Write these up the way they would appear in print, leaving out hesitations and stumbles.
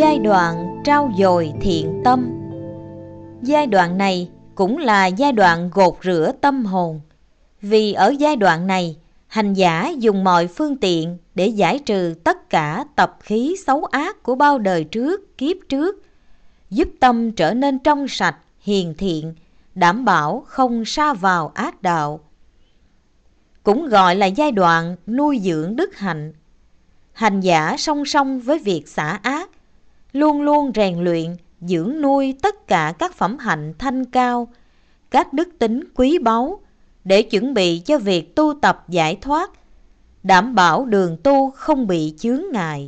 Giai đoạn trau dồi thiện tâm. Giai đoạn này cũng là giai đoạn gột rửa tâm hồn. Vì ở giai đoạn này, hành giả dùng mọi phương tiện để giải trừ tất cả tập khí xấu ác của bao đời trước, kiếp trước, giúp tâm trở nên trong sạch, hiền thiện, đảm bảo không sa vào ác đạo. Cũng gọi là giai đoạn nuôi dưỡng đức hạnh. Hành giả song song với việc xả ác, luôn luôn rèn luyện, dưỡng nuôi tất cả các phẩm hạnh thanh cao, các đức tính quý báu, để chuẩn bị cho việc tu tập giải thoát, đảm bảo đường tu không bị chướng ngại.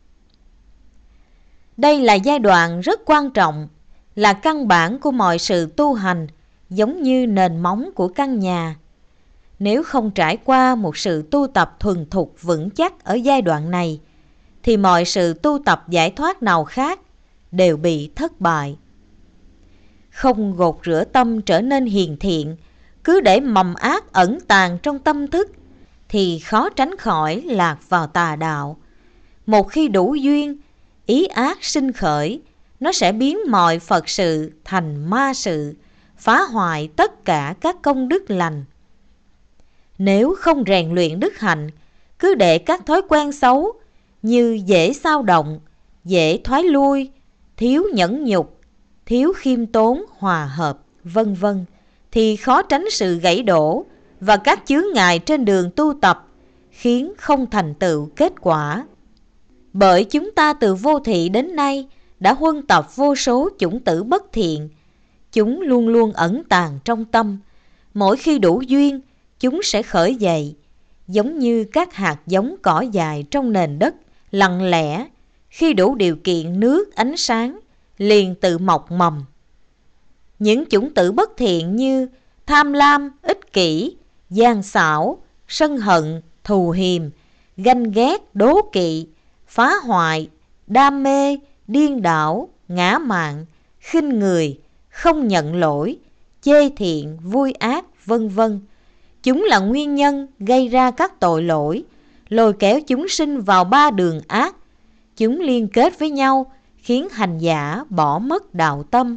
Đây là giai đoạn rất quan trọng, là căn bản của mọi sự tu hành, giống như nền móng của căn nhà. Nếu không trải qua một sự tu tập thuần thục vững chắc ở giai đoạn này, thì mọi sự tu tập giải thoát nào khác đều bị thất bại. Không gột rửa tâm trở nên hiền thiện, cứ để mầm ác ẩn tàng trong tâm thức, thì khó tránh khỏi lạc vào tà đạo. Một khi đủ duyên, ý ác sinh khởi, nó sẽ biến mọi Phật sự thành ma sự, phá hoại tất cả các công đức lành. Nếu không rèn luyện đức hạnh, cứ để các thói quen xấu như dễ xao động, dễ thoái lui, thiếu nhẫn nhục, thiếu khiêm tốn, hòa hợp, vân vân, thì khó tránh sự gãy đổ và các chướng ngại trên đường tu tập, khiến không thành tựu kết quả. Bởi chúng ta từ vô thị đến nay đã huân tập vô số chủng tử bất thiện, chúng luôn luôn ẩn tàng trong tâm. Mỗi khi đủ duyên, chúng sẽ khởi dậy, giống như các hạt giống cỏ dại trong nền đất, lặng lẽ, khi đủ điều kiện nước, ánh sáng, liền tự mọc mầm. Những chủng tử bất thiện như tham lam, ích kỷ, gian xảo, sân hận, thù hiềm, ganh ghét, đố kỵ, phá hoại, đam mê, điên đảo, ngã mạn, khinh người, không nhận lỗi, chê thiện, vui ác, vân vân. Chúng là nguyên nhân gây ra các tội lỗi, lôi kéo chúng sinh vào ba đường ác. Chúng liên kết với nhau, khiến hành giả bỏ mất đạo tâm.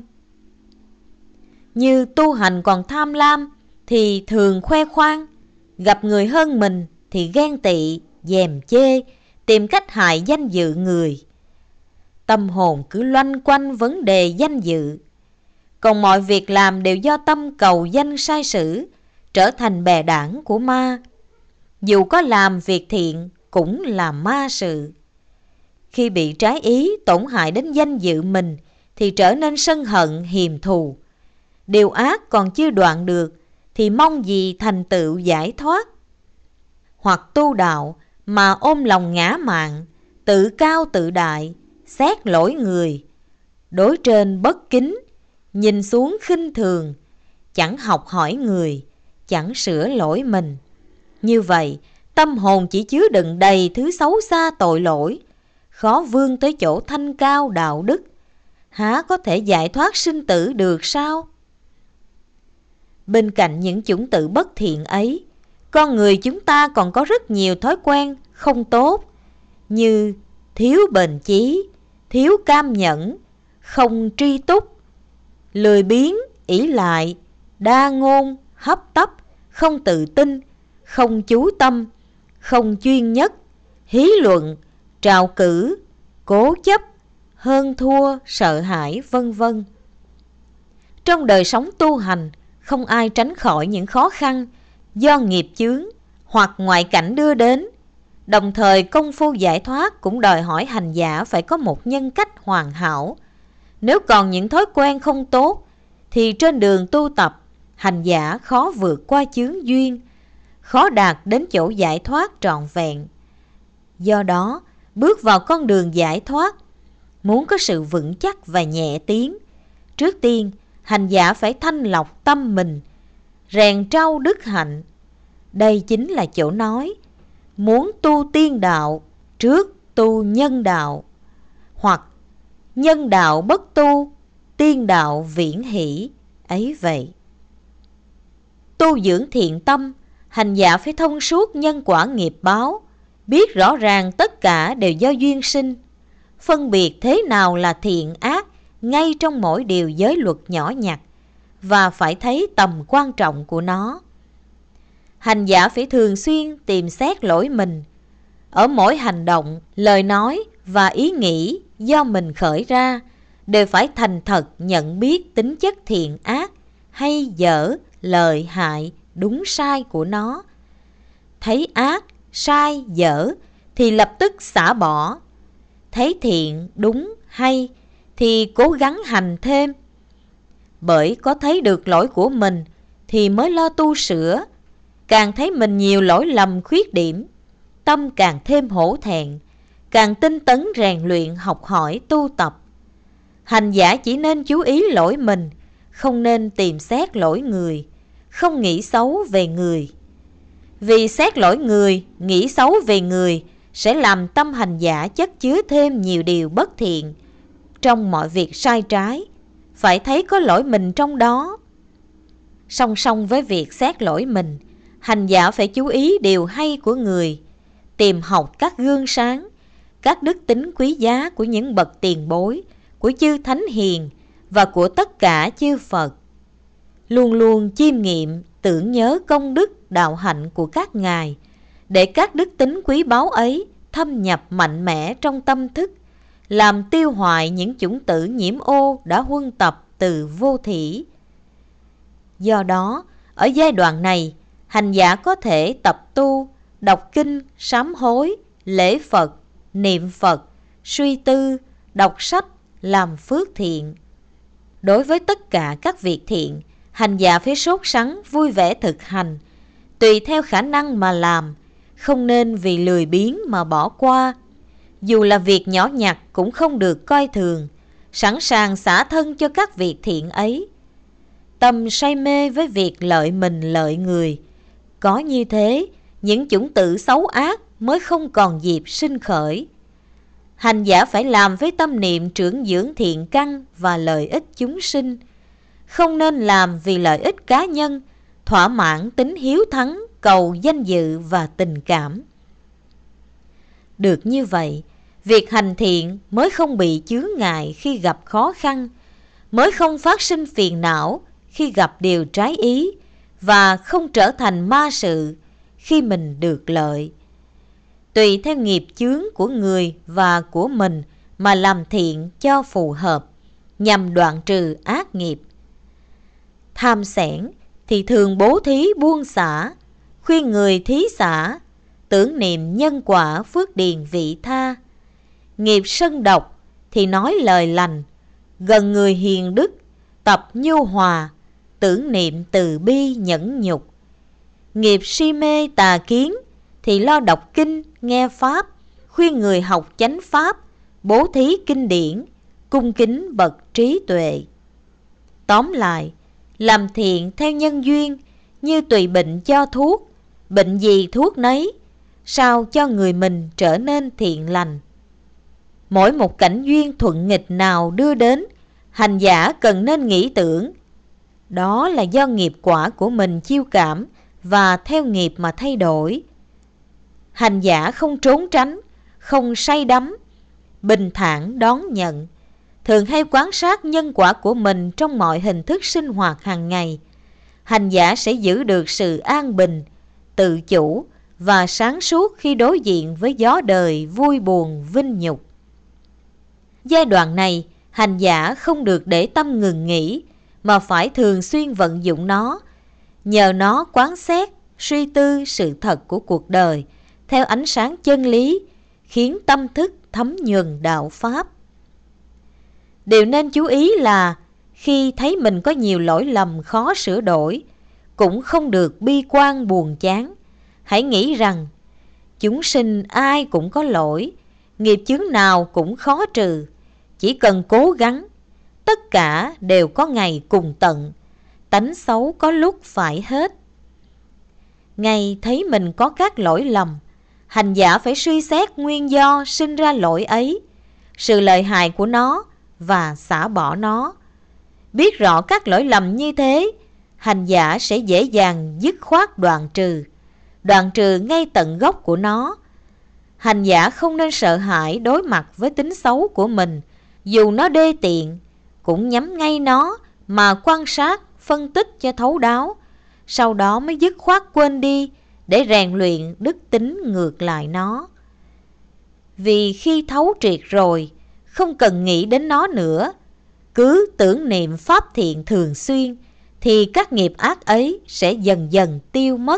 Như tu hành còn tham lam thì thường khoe khoang, gặp người hơn mình thì ghen tị, dèm chê, tìm cách hại danh dự người. Tâm hồn cứ loanh quanh vấn đề danh dự. Còn mọi việc làm đều do tâm cầu danh sai sử, trở thành bè đảng của ma. Dù có làm việc thiện cũng là ma sự. Khi bị trái ý tổn hại đến danh dự mình thì trở nên sân hận hiềm thù. Điều ác còn chưa đoạn được thì mong gì thành tựu giải thoát. Hoặc tu đạo mà ôm lòng ngã mạn, tự cao tự đại, xét lỗi người, đối trên bất kính, nhìn xuống khinh thường, chẳng học hỏi người, chẳng sửa lỗi mình. Như vậy, tâm hồn chỉ chứa đựng đầy thứ xấu xa tội lỗi, khó vươn tới chỗ thanh cao đạo đức, há có thể giải thoát sinh tử được sao? Bên cạnh những chủng tử bất thiện ấy, con người chúng ta còn có rất nhiều thói quen không tốt, như thiếu bền chí, thiếu cam nhẫn, không tri túc, lười biếng, ỷ lại, đa ngôn, hấp tấp, không tự tin, không chú tâm, không chuyên nhất, hí luận, trào cử, cố chấp, hơn thua, sợ hãi, vân vân. Trong đời sống tu hành, không ai tránh khỏi những khó khăn do nghiệp chướng hoặc ngoại cảnh đưa đến. Đồng thời công phu giải thoát cũng đòi hỏi hành giả phải có một nhân cách hoàn hảo. Nếu còn những thói quen không tốt thì trên đường tu tập, hành giả khó vượt qua chướng duyên, khó đạt đến chỗ giải thoát trọn vẹn. Do đó, bước vào con đường giải thoát, muốn có sự vững chắc và nhẹ tiến, trước tiên hành giả phải thanh lọc tâm mình, rèn trau đức hạnh. Đây chính là chỗ nói, muốn tu tiên đạo, trước tu nhân đạo, hoặc nhân đạo bất tu, tiên đạo viễn hỷ, ấy vậy. Tu dưỡng thiện tâm, hành giả phải thông suốt nhân quả nghiệp báo, biết rõ ràng tất cả đều do duyên sinh. phân biệt thế nào là thiện ác ngay trong mỗi điều giới luật nhỏ nhặt, và phải thấy tầm quan trọng của nó. Hành giả phải thường xuyên tìm xét lỗi mình. Ở mỗi hành động, lời nói và ý nghĩ do mình khởi ra đều phải thành thật nhận biết tính chất thiện ác hay dở, lợi hại, đúng sai của nó. Thấy ác, sai, dở thì lập tức xả bỏ. Thấy thiện, đúng, hay thì cố gắng hành thêm. Bởi có thấy được lỗi của mình thì mới lo tu sửa. Càng thấy mình nhiều lỗi lầm khuyết điểm, tâm càng thêm hổ thẹn, càng tinh tấn rèn luyện học hỏi tu tập. Hành giả chỉ nên chú ý lỗi mình, không nên tìm xét lỗi người, không nghĩ xấu về người. Vì xét lỗi người, nghĩ xấu về người sẽ làm tâm hành giả chất chứa thêm nhiều điều bất thiện trong mọi việc sai trái, phải thấy có lỗi mình trong đó. Song song với việc xét lỗi mình, hành giả phải chú ý điều hay của người, tìm học các gương sáng, các đức tính quý giá của những bậc tiền bối, của chư thánh hiền và của tất cả chư Phật. Luôn luôn chiêm nghiệm, tưởng nhớ công đức đạo hạnh của các ngài, để các đức tính quý báu ấy thâm nhập mạnh mẽ trong tâm thức, làm tiêu hoại những chủng tử nhiễm ô đã huân tập từ vô thỉ. Do đó, ở giai đoạn này, hành giả có thể tập tu, đọc kinh, sám hối, lễ Phật, niệm Phật, suy tư, đọc sách, làm phước thiện. Đối với tất cả các việc thiện, hành giả phải sốt sắng vui vẻ thực hành, tùy theo khả năng mà làm, không nên vì lười biếng mà bỏ qua. Dù là việc nhỏ nhặt cũng không được coi thường, sẵn sàng xả thân cho các việc thiện ấy. Tâm say mê với việc lợi mình lợi người, có như thế những chủng tử xấu ác mới không còn dịp sinh khởi. Hành giả phải làm với tâm niệm trưởng dưỡng thiện căn và lợi ích chúng sinh, không nên làm vì lợi ích cá nhân, thỏa mãn tính hiếu thắng, cầu danh dự và tình cảm. Được như vậy, việc hành thiện mới không bị chướng ngại khi gặp khó khăn, mới không phát sinh phiền não khi gặp điều trái ý, và không trở thành ma sự khi mình được lợi. Tùy theo nghiệp chướng của người và của mình mà làm thiện cho phù hợp, nhằm đoạn trừ ác nghiệp. Tham xẻn thì thường bố thí buông xả, khuyên người thí xả, tưởng niệm nhân quả phước điền vị tha. Nghiệp sân độc thì nói lời lành, gần người hiền đức, tập nhu hòa, tưởng niệm từ bi nhẫn nhục. Nghiệp si mê tà kiến thì lo đọc kinh, nghe pháp, khuyên người học chánh pháp, bố thí kinh điển, cung kính bậc trí tuệ. Tóm lại, làm thiện theo nhân duyên, như tùy bệnh cho thuốc, bệnh gì thuốc nấy, sao cho người mình trở nên thiện lành. Mỗi một cảnh duyên thuận nghịch nào đưa đến, hành giả cần nên nghĩ tưởng, đó là do nghiệp quả của mình chiêu cảm và theo nghiệp mà thay đổi. Hành giả không trốn tránh, không say đắm, bình thản đón nhận, thường hay quan sát nhân quả của mình trong mọi hình thức sinh hoạt hàng ngày. Hành giả sẽ giữ được sự an bình, tự chủ và sáng suốt khi đối diện với gió đời vui buồn vinh nhục. Giai đoạn này, hành giả không được để tâm ngừng nghỉ, mà phải thường xuyên vận dụng nó, nhờ nó quán xét, suy tư sự thật của cuộc đời theo ánh sáng chân lý, khiến tâm thức thấm nhuần đạo pháp. Điều nên chú ý là khi thấy mình có nhiều lỗi lầm khó sửa đổi, cũng không được bi quan buồn chán. Hãy nghĩ rằng chúng sinh ai cũng có lỗi, nghiệp chướng nào cũng khó trừ, chỉ cần cố gắng, tất cả đều có ngày cùng tận, tánh xấu có lúc phải hết. Ngày thấy mình có các lỗi lầm, hành giả phải suy xét nguyên do sinh ra lỗi ấy, sự lợi hại của nó và xả bỏ nó. Biết rõ các lỗi lầm như thế, hành giả sẽ dễ dàng dứt khoát đoạn trừ ngay tận gốc của nó. Hành giả không nên sợ hãi đối mặt với tính xấu của mình, dù nó đê tiện, cũng nhắm ngay nó mà quan sát, phân tích cho thấu đáo, sau đó mới dứt khoát quên đi để rèn luyện đức tính ngược lại nó. Vì khi thấu triệt rồi, không cần nghĩ đến nó nữa, cứ tưởng niệm pháp thiện thường xuyên, thì các nghiệp ác ấy sẽ dần dần tiêu mất.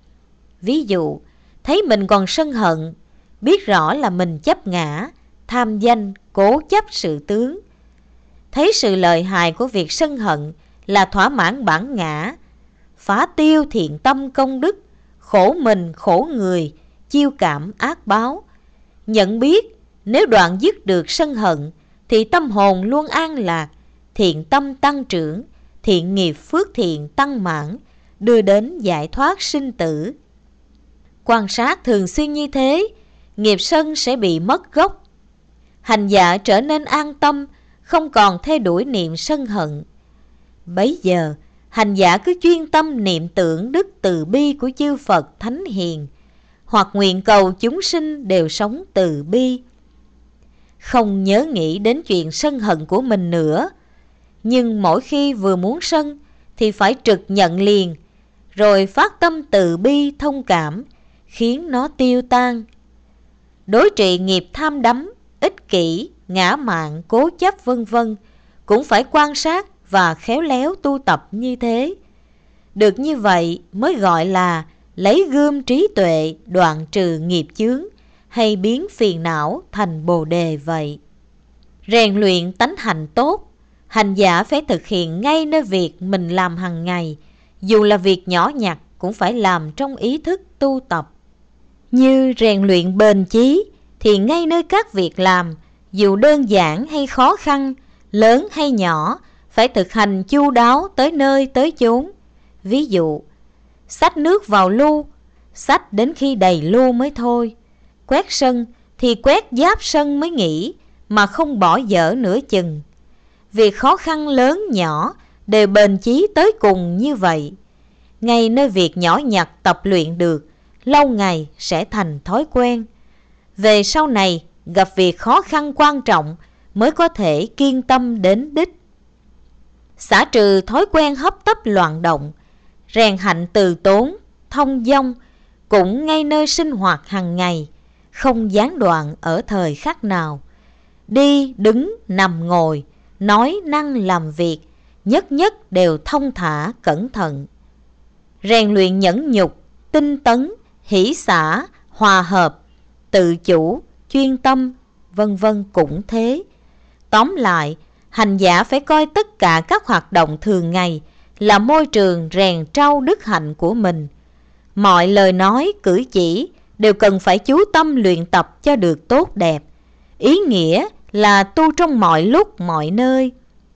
Ví dụ, thấy mình còn sân hận, biết rõ là mình chấp ngã, tham danh, cố chấp sự tướng. Thấy sự lợi hại của việc sân hận là thỏa mãn bản ngã, phá tiêu thiện tâm công đức, khổ mình khổ người, chiêu cảm ác báo. Nhận biết nếu đoạn dứt được sân hận thì tâm hồn luôn an lạc, thiện tâm tăng trưởng, thiện nghiệp phước thiện tăng mãn, đưa đến giải thoát sinh tử. Quan sát thường xuyên như thế, nghiệp sân sẽ bị mất gốc. Hành giả trở nên an tâm, không còn theo đuổi niệm sân hận. Bấy giờ, hành giả cứ chuyên tâm niệm tưởng đức từ bi của chư Phật Thánh Hiền, hoặc nguyện cầu chúng sinh đều sống từ bi. Không nhớ nghĩ đến chuyện sân hận của mình nữa, nhưng mỗi khi vừa muốn sân thì phải trực nhận liền, rồi phát tâm từ bi thông cảm, khiến nó tiêu tan. Đối trị nghiệp tham đắm, ích kỷ, ngã mạn, cố chấp vân vân cũng phải quan sát và khéo léo tu tập như thế. Được như vậy mới gọi là lấy gươm trí tuệ đoạn trừ nghiệp chướng, hay biến phiền não thành bồ đề vậy. Rèn luyện tánh hạnh tốt, hành giả phải thực hiện ngay nơi việc mình làm hàng ngày, dù là việc nhỏ nhặt cũng phải làm trong ý thức tu tập. Như rèn luyện bền chí thì ngay nơi các việc làm, dù đơn giản hay khó khăn, lớn hay nhỏ, phải thực hành chu đáo tới nơi tới chốn. Ví dụ, xách nước vào lu, xách đến khi đầy lu mới thôi. Quét sân thì quét giáp sân mới nghỉ, mà không bỏ dở nửa chừng. Việc khó khăn lớn nhỏ đều bền chí tới cùng như vậy. Ngay nơi việc nhỏ nhặt tập luyện được, lâu ngày sẽ thành thói quen. Về sau này gặp việc khó khăn quan trọng mới có thể kiên tâm đến đích. Xả trừ thói quen hấp tấp loạn động, rèn hạnh từ tốn, thông dong, cũng ngay nơi sinh hoạt hàng ngày, không gián đoạn ở thời khắc nào. Đi, đứng, nằm, ngồi, nói, năng, làm việc, nhất nhất đều thông thả, cẩn thận. Rèn luyện nhẫn nhục, tinh tấn, hỷ xả, hòa hợp, tự chủ, chuyên tâm, vân vân cũng thế. Tóm lại, hành giả phải coi tất cả các hoạt động thường ngày là môi trường rèn trau đức hạnh của mình. Mọi lời nói, cử chỉ đều cần phải chú tâm luyện tập cho được tốt đẹp. Ý nghĩa là tu trong mọi lúc, mọi nơi.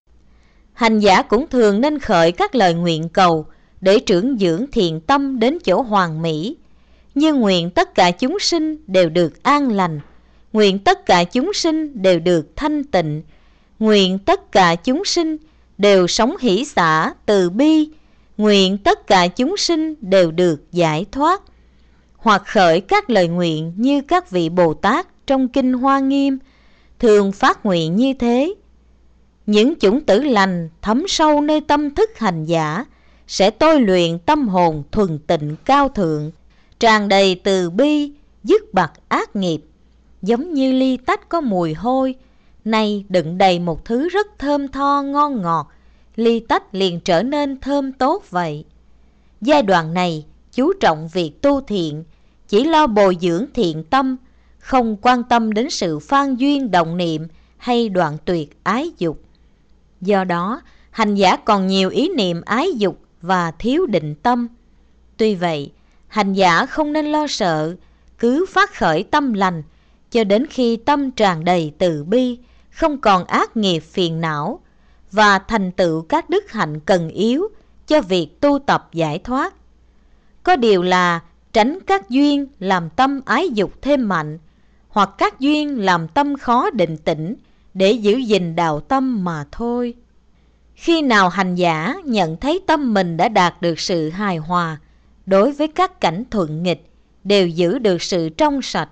Hành giả cũng thường nên khởi các lời nguyện cầu để trưởng dưỡng thiện tâm đến chỗ hoàn mỹ. Như nguyện tất cả chúng sinh đều được an lành, nguyện tất cả chúng sinh đều được thanh tịnh, nguyện tất cả chúng sinh đều sống hỷ xả, từ bi, nguyện tất cả chúng sinh đều được giải thoát. Hoặc khởi các lời nguyện như các vị Bồ Tát trong Kinh Hoa Nghiêm thường phát nguyện như thế. Những chủng tử lành thấm sâu nơi tâm thức hành giả sẽ tôi luyện tâm hồn thuần tịnh cao thượng, tràn đầy từ bi, dứt bặt ác nghiệp. Giống như ly tách có mùi hôi, nay đựng đầy một thứ rất thơm tho ngon ngọt, ly tách liền trở nên thơm tốt vậy. Giai đoạn này chú trọng việc tu thiện, chỉ lo bồi dưỡng thiện tâm, không quan tâm đến sự phan duyên động niệm hay đoạn tuyệt ái dục. Do đó, hành giả còn nhiều ý niệm ái dục và thiếu định tâm. Tuy vậy, hành giả không nên lo sợ, cứ phát khởi tâm lành, cho đến khi tâm tràn đầy từ bi, không còn ác nghiệp phiền não, và thành tựu các đức hạnh cần yếu cho việc tu tập giải thoát. Có điều là tránh các duyên làm tâm ái dục thêm mạnh, hoặc các duyên làm tâm khó định tĩnh để giữ gìn đạo tâm mà thôi. Khi nào hành giả nhận thấy tâm mình đã đạt được sự hài hòa, đối với các cảnh thuận nghịch đều giữ được sự trong sạch,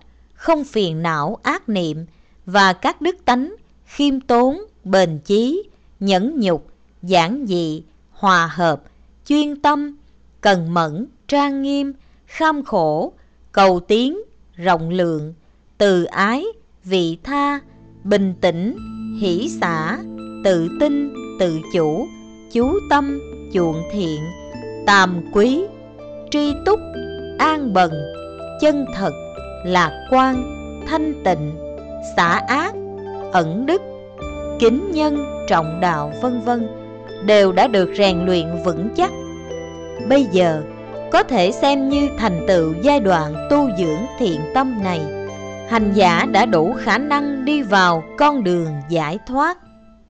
không phiền não ác niệm, và các đức tánh khiêm tốn, bền chí, nhẫn nhục, giản dị, hòa hợp, chuyên tâm, cần mẫn, trang nghiêm, kham khổ, cầu tiến, rộng lượng, từ ái, vị tha, bình tĩnh, hỷ xả, tự tin, tự chủ, chú tâm, chuộng thiện, tàm quý, tri túc, an bần, chân thật, lạc quan, thanh tịnh, xả ác, ẩn đức, kính nhân, trọng đạo, vân vân, đều đã được rèn luyện vững chắc. Bây giờ có thể xem như thành tựu giai đoạn tu dưỡng thiện tâm này, hành giả đã đủ khả năng đi vào con đường giải thoát.